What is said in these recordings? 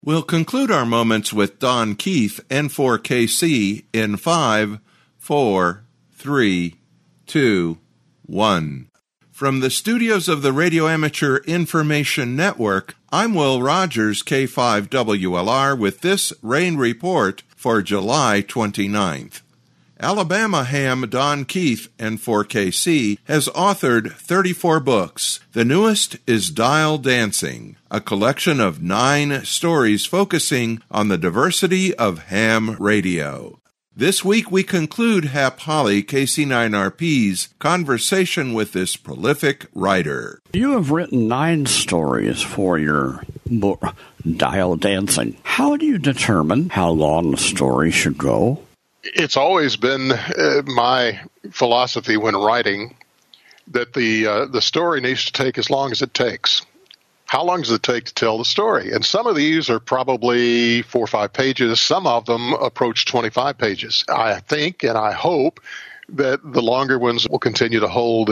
We'll conclude our moments with Don Keith and 4KC in 5, 4, 3, 2, 1. From the studios of the Radio Amateur Information Network, I'm Will Rogers, K5WLR, with this rain report for July 29th. Alabama ham Don Keith and 4KC has authored 34 books. The newest is Dial Dancing, a collection of 9 stories focusing on the diversity of ham radio. This week we conclude Hap Holly, KC9RP's conversation with this prolific writer. You have written 9 stories for your book, Dial Dancing. How do you determine how long a story should go? It's always been my philosophy when writing that the story needs to take as long as it takes. How long does it take to tell the story? And some of these are probably 4 or 5 pages. Some of them approach 25 pages. I think and I hope that the longer ones will continue to hold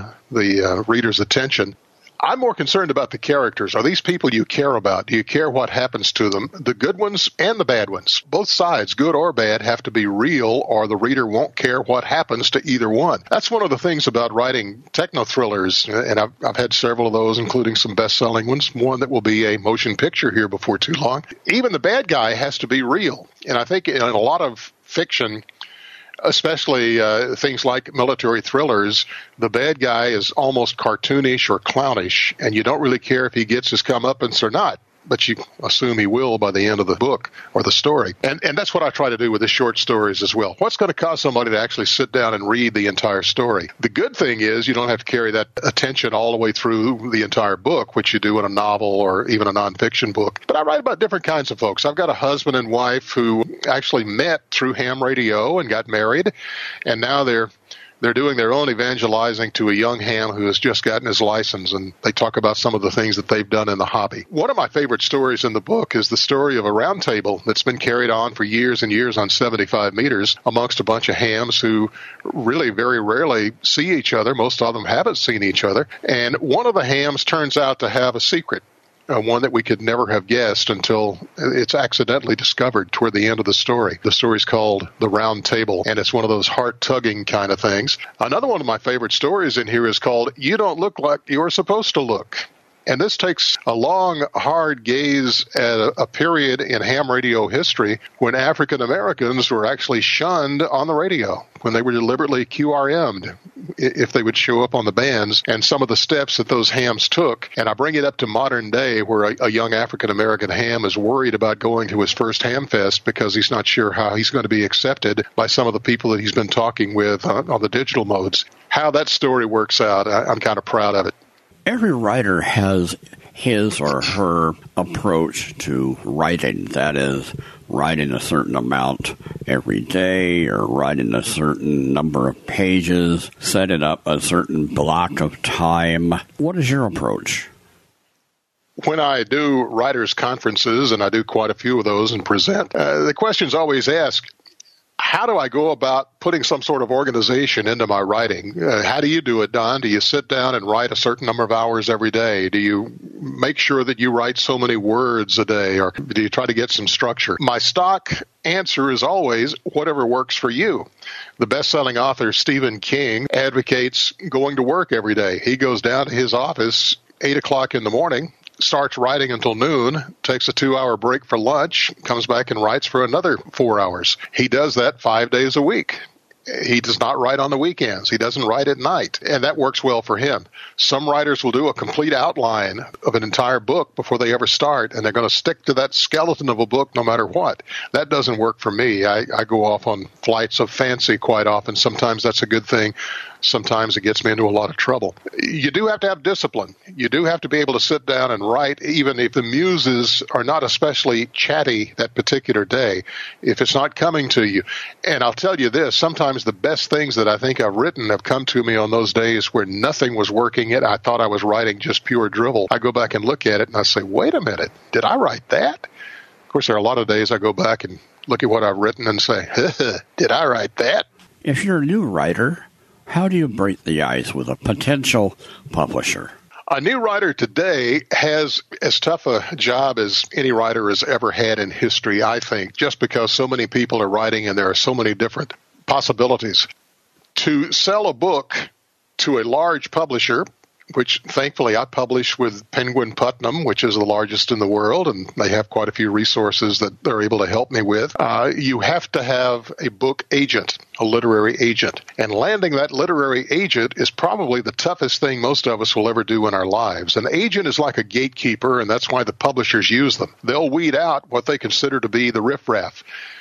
the reader's attention. I'm more concerned about the characters. Are these people you care about? Do you care what happens to them? The good ones and the bad ones. Both sides, good or bad, have to be real, or the reader won't care what happens to either one. That's one of the things about writing techno-thrillers, and I've had several of those, including some best-selling ones, one that will be a motion picture here before too long. Even the bad guy has to be real. And I think in a lot of fiction, especially things like military thrillers, the bad guy is almost cartoonish or clownish, and you don't really care if he gets his comeuppance or not, but you assume he will by the end of the book or the story. And that's what I try to do with the short stories as well. What's going to cause somebody to actually sit down and read the entire story? The good thing is you don't have to carry that attention all the way through the entire book, which you do in a novel or even a nonfiction book. But I write about different kinds of folks. I've got a husband and wife who actually met through ham radio and got married, and now they're doing their own evangelizing to a young ham who has just gotten his license, and they talk about some of the things that they've done in the hobby. One of my favorite stories in the book is the story of a round table that's been carried on for years and years on 75 meters amongst a bunch of hams who really very rarely see each other. Most of them haven't seen each other. And one of the hams turns out to have a secret. One that we could never have guessed until it's accidentally discovered toward the end of the story. The story's called The Round Table, and it's one of those heart-tugging kind of things. Another one of my favorite stories in here is called You Don't Look Like You're Supposed to Look. And this takes a long, hard gaze at a period in ham radio history when African Americans were actually shunned on the radio, when they were deliberately QRM'd if they would show up on the bands, and some of the steps that those hams took. And I bring it up to modern day where a young African American ham is worried about going to his first ham fest because he's not sure how he's going to be accepted by some of the people that he's been talking with on the digital modes. How that story works out, I'm kind of proud of it. Every writer has his or her approach to writing. That is, writing a certain amount every day or writing a certain number of pages, setting up a certain block of time. What is your approach? When I do writers' conferences, and I do quite a few of those and present, the question's always asked, how do I go about putting some sort of organization into my writing? How do you do it, Don? Do you sit down and write a certain number of hours every day? Do you make sure that you write so many words a day, or do you try to get some structure? My stock answer is always whatever works for you. The best-selling author Stephen King advocates going to work every day. He goes down to his office 8 o'clock in the morning, starts writing until noon, takes a 2-hour break for lunch, comes back and writes for another 4 hours. He does that 5 days a week. He does not write on the weekends. He doesn't write at night, and that works well for him. Some writers will do a complete outline of an entire book before they ever start, and they're going to stick to that skeleton of a book no matter what. That doesn't work for me. I go off on flights of fancy quite often. Sometimes that's a good thing. Sometimes it gets me into a lot of trouble. You do have to have discipline. You do have to be able to sit down and write, even if the muses are not especially chatty that particular day, if it's not coming to you. And I'll tell you this, sometimes the best things that I think I've written have come to me on those days where nothing was working. I thought I was writing just pure drivel. I go back and look at it and I say, wait a minute, did I write that? Of course, there are a lot of days I go back and look at what I've written and say, did I write that? If you're a new writer, how do you break the ice with a potential publisher? A new writer today has as tough a job as any writer has ever had in history, I think, just because so many people are writing and there are so many different possibilities. To sell a book to a large publisher, which thankfully I publish with Penguin Putnam, which is the largest in the world, and they have quite a few resources that they're able to help me with. You have to have a book agent, a literary agent. And landing that literary agent is probably the toughest thing most of us will ever do in our lives. An agent is like a gatekeeper, and that's why the publishers use them. They'll weed out what they consider to be the riffraff.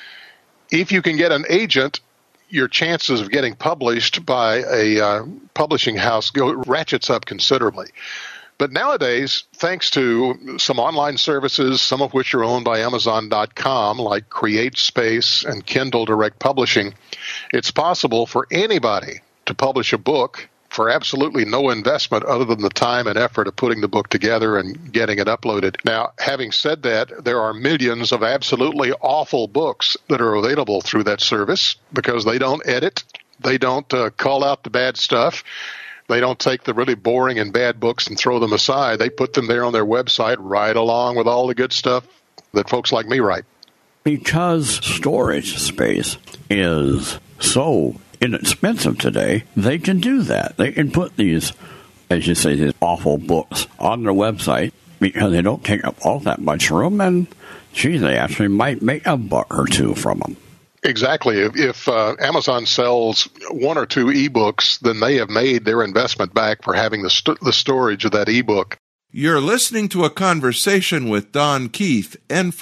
If you can get an agent, your chances of getting published by a publishing house ratchets up considerably. But nowadays, thanks to some online services, some of which are owned by Amazon.com, like CreateSpace and Kindle Direct Publishing, it's possible for anybody to publish a book for absolutely no investment other than the time and effort of putting the book together and getting it uploaded. Now, having said that, there are millions of absolutely awful books that are available through that service because they don't edit, they don't call out the bad stuff, they don't take the really boring and bad books and throw them aside. They put them there on their website right along with all the good stuff that folks like me write. Because storage space is so inexpensive today, they can do that. They can put these, as you say, these awful books on their website because they don't take up all that much room, and they actually might make $1 or $2 from them. Exactly. If Amazon sells 1 or 2 ebooks, then they have made their investment back for having the storage of that ebook. You're listening to a conversation with Don Keith,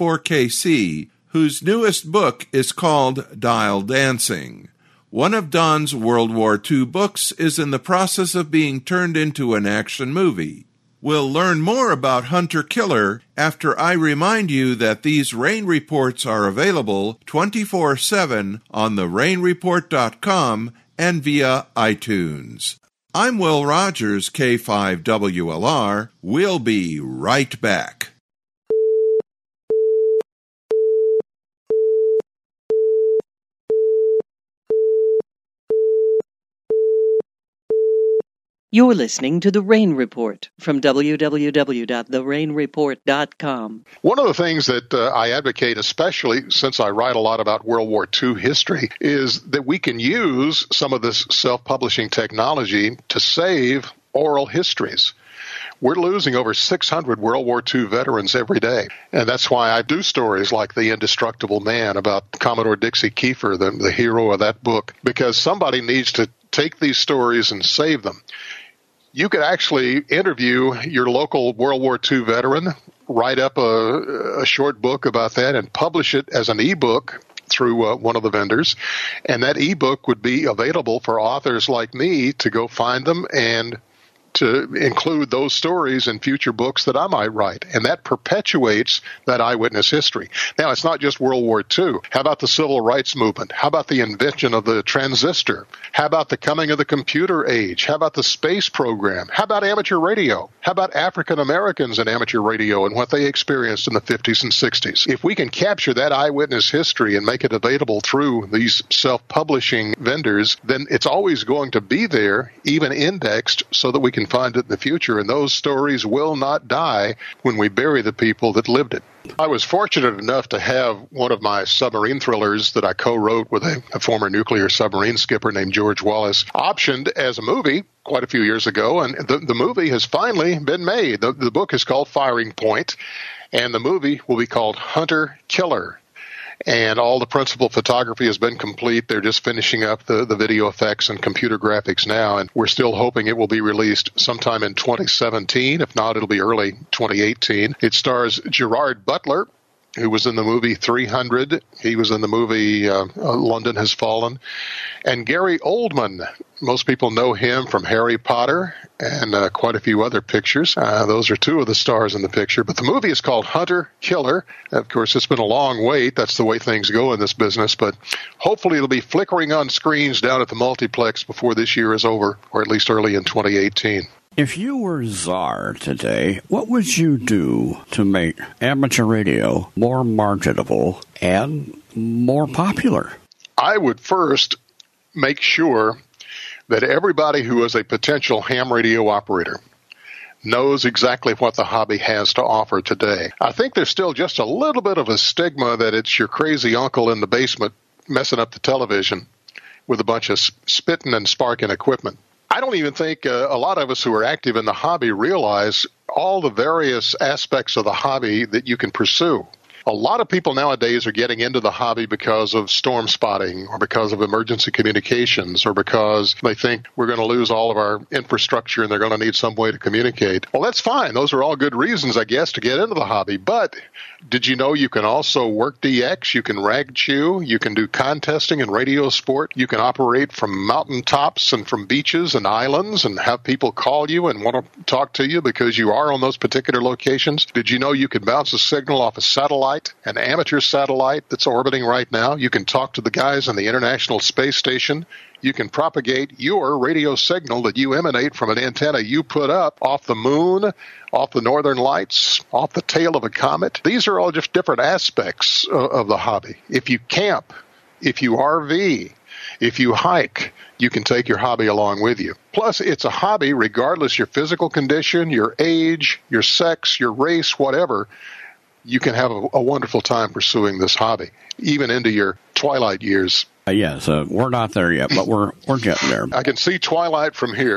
N4KC, whose newest book is called Dial Dancing. One of Don's World War II books is in the process of being turned into an action movie. We'll learn more about Hunter Killer after I remind you that these Rain Reports are available 24/7 on therainreport.com and via iTunes. I'm Will Rogers, K5WLR. We'll be right back. You're listening to The Rain Report from www.therainreport.com. One of the things that I advocate, especially since I write a lot about World War II history, is that we can use some of this self-publishing technology to save oral histories. We're losing over 600 World War II veterans every day. And that's why I do stories like The Indestructible Man about Commodore Dixie Kiefer, the hero of that book, because somebody needs to take these stories and save them. You could actually interview your local World War II veteran, write up a short book about that, and publish it as an ebook through one of the vendors. And that ebook would be available for authors like me to go find them and to include those stories in future books that I might write. And that perpetuates that eyewitness history. Now, it's not just World War II. How about the Civil Rights Movement? How about the invention of the transistor? How about the coming of the computer age? How about the space program? How about amateur radio? How about African Americans in amateur radio and what they experienced in the 50s and 60s? If we can capture that eyewitness history and make it available through these self-publishing vendors, then it's always going to be there, even indexed, so that we can find it in the future, and those stories will not die when we bury the people that lived it. I was fortunate enough to have one of my submarine thrillers that I co-wrote with a former nuclear submarine skipper named George Wallace optioned as a movie quite a few years ago, and the movie has finally been made. The book is called Firing Point, and the movie will be called Hunter Killer. And all the principal photography has been complete. They're just finishing up the video effects and computer graphics now, and we're still hoping it will be released sometime in 2017. If not, it'll be early 2018. It stars Gerard Butler, who was in the movie 300. He was in the movie London Has Fallen. And Gary Oldman. Most people know him from Harry Potter and quite a few other pictures. Those are 2 of the stars in the picture. But the movie is called Hunter Killer. Of course, it's been a long wait. That's the way things go in this business. But hopefully it'll be flickering on screens down at the multiplex before this year is over, or at least early in 2018. If you were czar today, what would you do to make amateur radio more marketable and more popular? I would first make sure that everybody who is a potential ham radio operator, knows exactly what the hobby has to offer today. I think there's still just a little bit of a stigma that it's your crazy uncle in the basement messing up the television with a bunch of spitting and sparking equipment. I don't even think a lot of us who are active in the hobby realize all the various aspects of the hobby that you can pursue. A lot of people nowadays are getting into the hobby because of storm spotting or because of emergency communications or because they think we're going to lose all of our infrastructure and they're going to need some way to communicate. Well, that's fine. Those are all good reasons, I guess, to get into the hobby. But did you know you can also work DX? You can rag chew. You can do contesting and radio sport. You can operate from mountaintops and from beaches and islands and have people call you and want to talk to you because you are on those particular locations. Did you know you can bounce a signal off a satellite? An amateur satellite that's orbiting right now. You can talk to the guys on the International Space Station. You can propagate your radio signal that you emanate from an antenna you put up off the moon, off the northern lights, off the tail of a comet. These are all just different aspects of the hobby. If you camp, if you RV, if you hike, you can take your hobby along with you. Plus, it's a hobby regardless your physical condition, your age, your sex, your race, whatever. You can have a wonderful time pursuing this hobby, even into your twilight years. Yes, we're not there yet, but we're getting there. I can see twilight from here.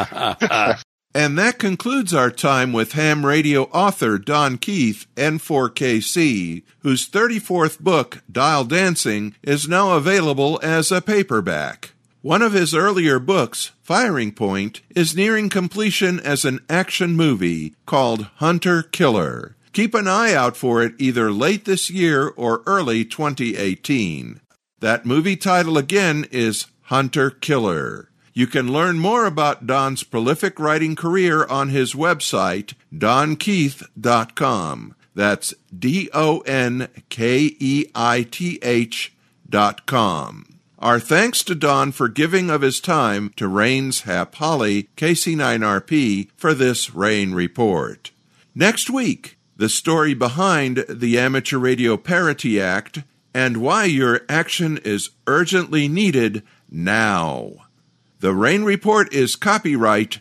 And that concludes our time with ham radio author Don Keith, N4KC, whose 34th book, Dial Dancing, is now available as a paperback. One of his earlier books, Firing Point, is nearing completion as an action movie called Hunter Killer. Keep an eye out for it either late this year or early 2018. That movie title again is Hunter Killer. You can learn more about Don's prolific writing career on his website, donkeith.com. That's DonKeith.com. Our thanks to Don for giving of his time to Rain's Hap Holly, KC9RP, for this Rain Report. Next week, the story behind the Amateur Radio Parity Act and why your action is urgently needed now. The Rain Report is copyright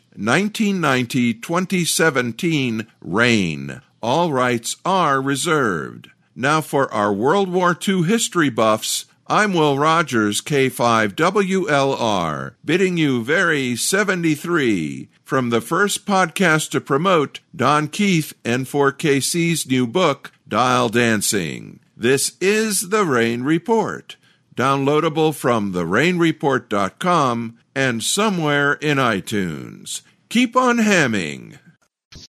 1990-2017 Rain. All rights are reserved. Now for our World War II history buffs, I'm Will Rogers, K5WLR, bidding you very 73 from the first podcast to promote Don Keith, N4KC's new book, Dial Dancing. This is The Rain Report, downloadable from therainreport.com and somewhere in iTunes. Keep on hamming.